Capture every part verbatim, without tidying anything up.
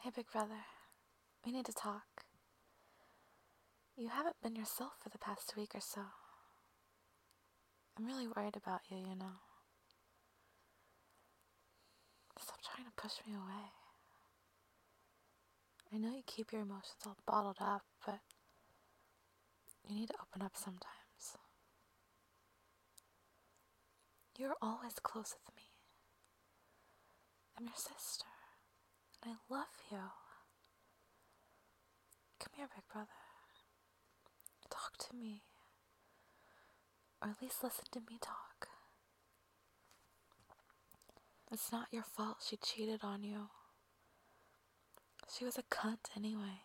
Hey, big brother. We need to talk. You haven't been yourself for the past week or so. I'm really worried about you, you know. Stop trying to push me away. I know you keep your emotions all bottled up, but you need to open up sometimes. You're always close with me. I'm your sister, and I love you. Come here, big brother. Talk to me. Or at least listen to me talk. It's not your fault she cheated on you. She was a cunt anyway.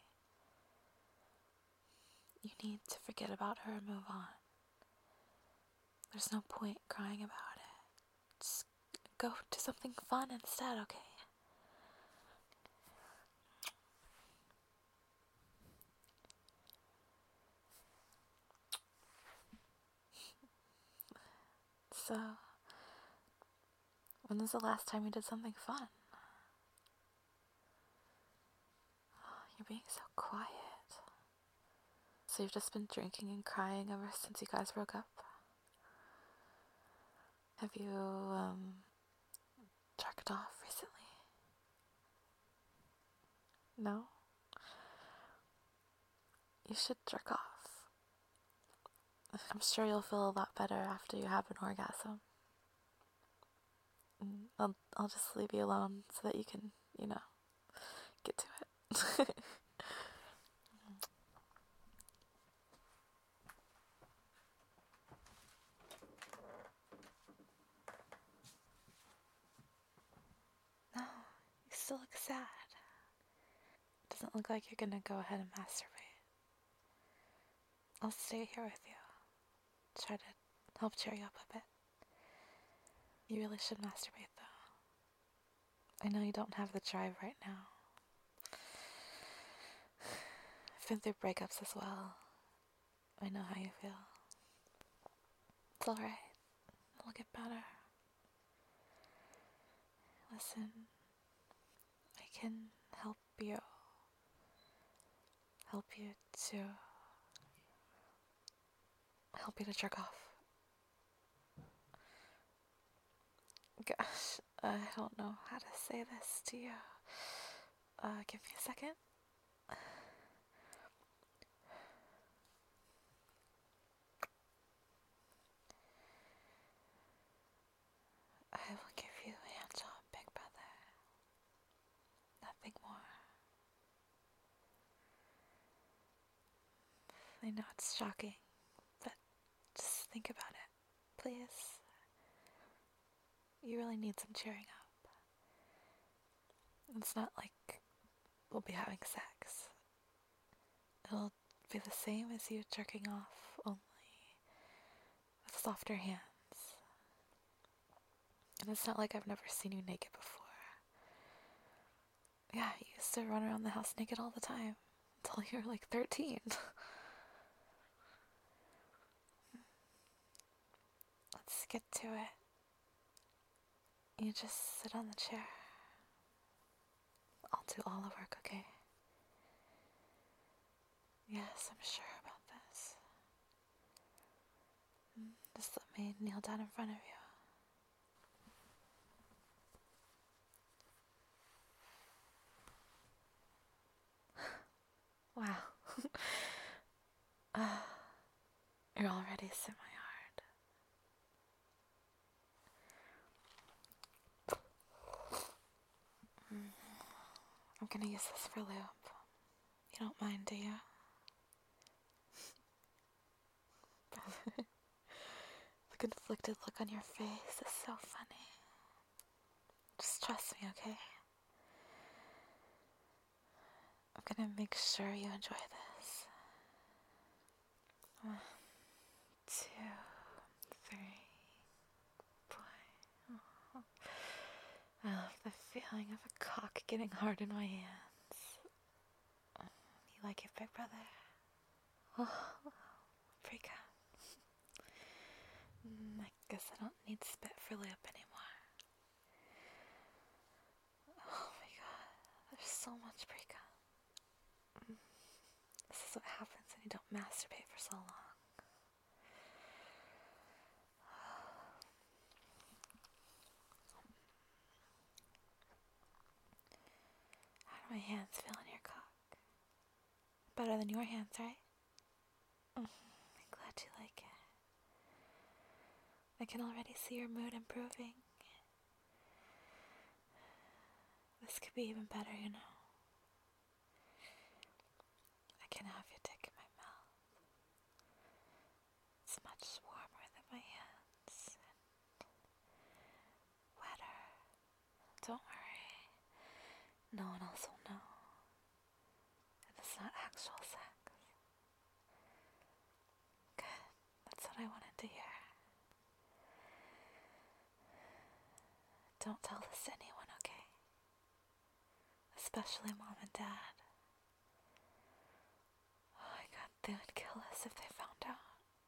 You need to forget about her and move on. There's no point crying about it. Just go do something fun instead, okay? So, when was the last time you did something fun? You're being so quiet. So you've just been drinking and crying ever since you guys broke up? Have you, um, jerked off recently? No? You should jerk off. I'm sure you'll feel a lot better after you have an orgasm. I'll, I'll just leave you alone so that you can, you know, get to it. No, you still look sad. Doesn't look like you're gonna go ahead and masturbate. I'll stay here with you. Try to help cheer you up a bit. You really should masturbate though. I know you don't have the drive right now. I've been through breakups as well. I know how you feel. It's alright. It'll get better. Listen, I can help you. Help you to help you to jerk off. Gosh, I don't know how to say this to you. Uh, give me a second. I will give you a hand job, big brother. Nothing more. I know it's shocking, but just think about it, please. You really need some cheering up. It's not like we'll be having sex. It'll be the same as you jerking off, only with softer hands. And it's not like I've never seen you naked before. Yeah, you used to run around the house naked all the time until you were like thirteen. Let's get to it. You just sit on the chair. I'll do all the work, okay? Yes, I'm sure about this. Just let me kneel down in front of you. Wow. uh, you're already semi-hard. Mm. I'm gonna use this for lube. You don't mind, do you? The conflicted look on your face is so funny. Just trust me, okay? I'm gonna make sure you enjoy this. One, two, three, boy. Oh. I love the feeling of a cock getting hard in my hands. You like it, big brother? Oh, pretty good. Mm, I guess I don't need spit for lube anymore. Oh my god, there's so much masturbate for so long. How do my hands feel on your cock? Better than your hands, right? Mm, I'm glad you like it. I can already see your mood improving. This could be even better, you know. I can have your dick in my mouth. It's much warmer than my hands. And wetter. Don't worry. No one else will know. And it's not actual sex. Good. That's what I wanted to hear. Don't tell this to anyone, okay? Especially mom and dad. Oh my god, they would kill us if they found out.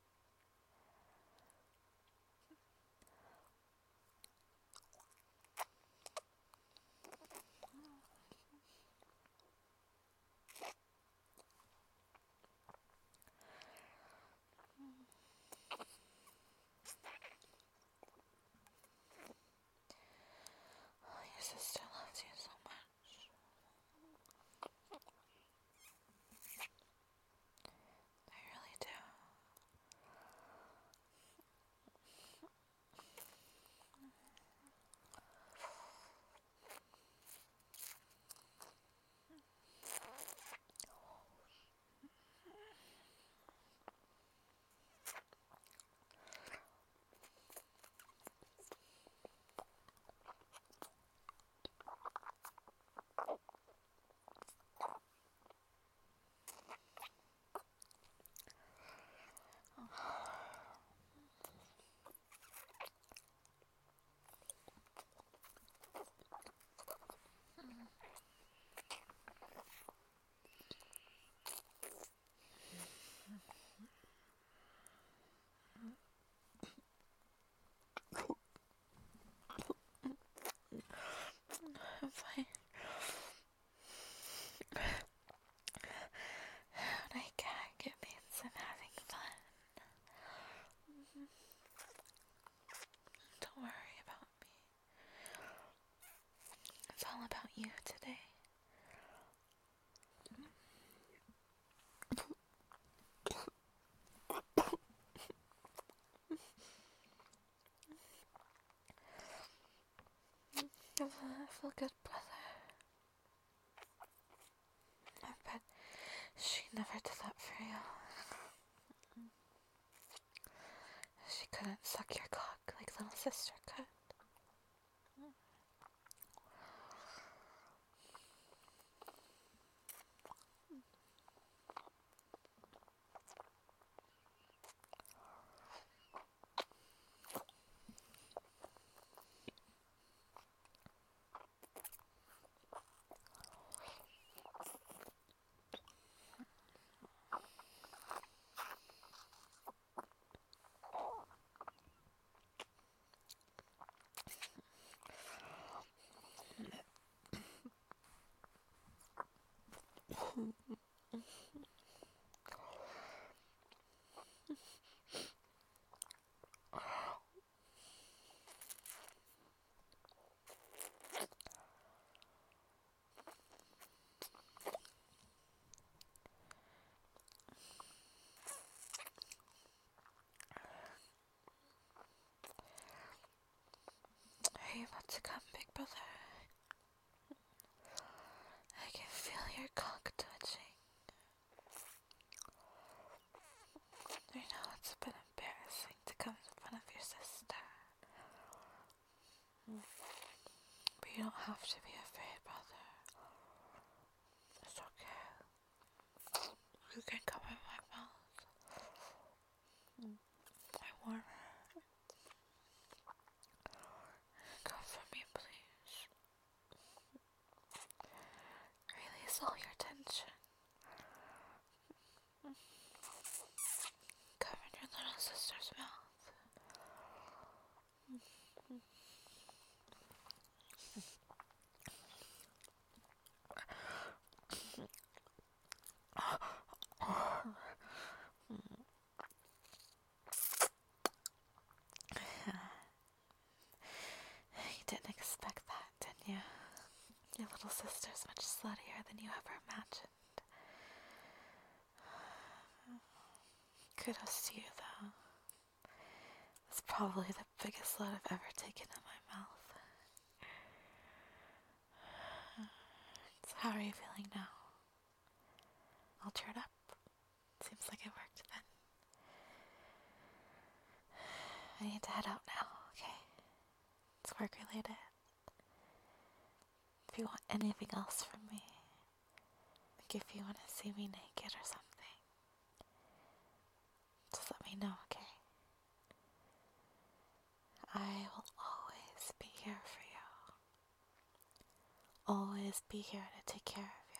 Oh, your sister loves you so much. I really do. I'm fine. When I gag, it means I'm having fun. Don't worry about me. It's all about you today. I feel good, brother. I bet she never did that for you. She couldn't suck your cock like little sister could. Are you about to come, big brother? I can feel your cock touching. I know it's a bit embarrassing to come in front of your sister. But you don't have to be afraid, brother. It's okay. You can come in my mouth. I want her. Come for me, please. Release all your tension. Come in your little sister's mouth. is much sluttier than you ever imagined. Kudos to you, though. It's probably the biggest slut I've ever taken in my mouth. So how are you feeling now? All cheered up? Seems like it worked then. I need to head out now, okay? It's work related. If you want anything else from me, like if you want to see me naked or something, just let me know, okay? I will always be here for you. Always be here to take care of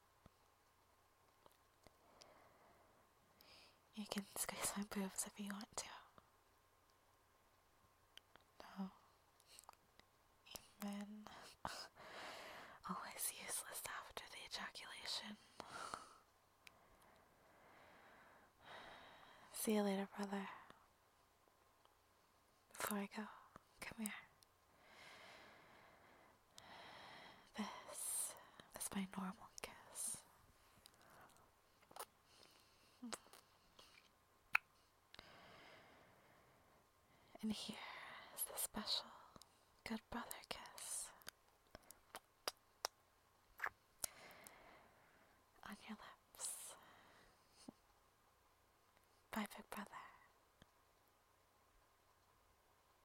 you. You can squeeze my boobs if you want to. No. Amen. Always useless after the ejaculation. See you later, brother. Before I go, come here. This is my normal kiss. And here is the special good brother